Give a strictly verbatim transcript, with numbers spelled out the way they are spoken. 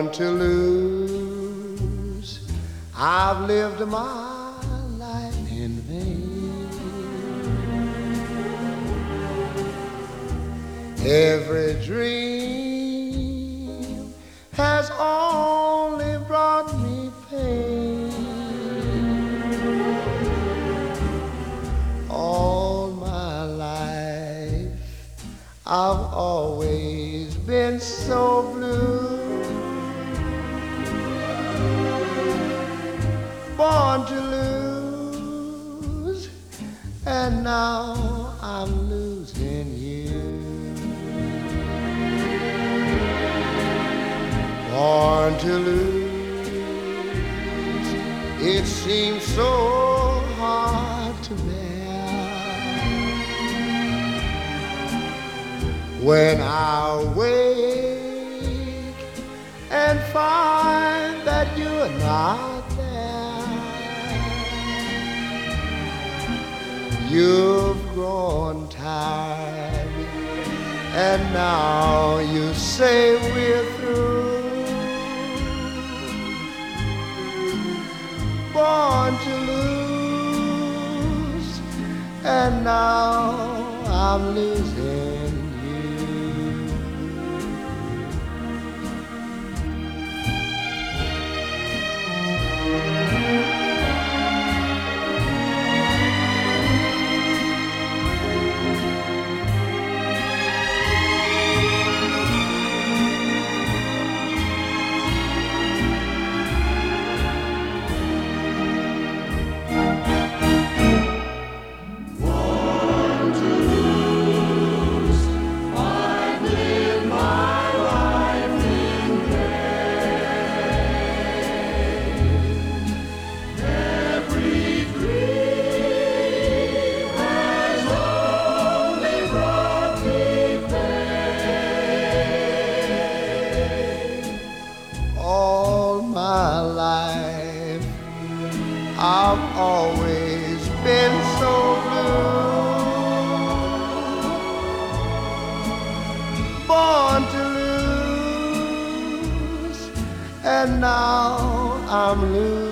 born to lose. I've lived my life in vain. Every dream has only brought me pain. All my life I've always been so blue. Born to lose, and now I'm losing you. Born to lose, it seems so hard to bear. When I wake and find that you're not there, you've grown tired, and now you say we're through. Born to lose, and now I'm losing. All my life I've always been so blue. Born to lose, and now I'm losing.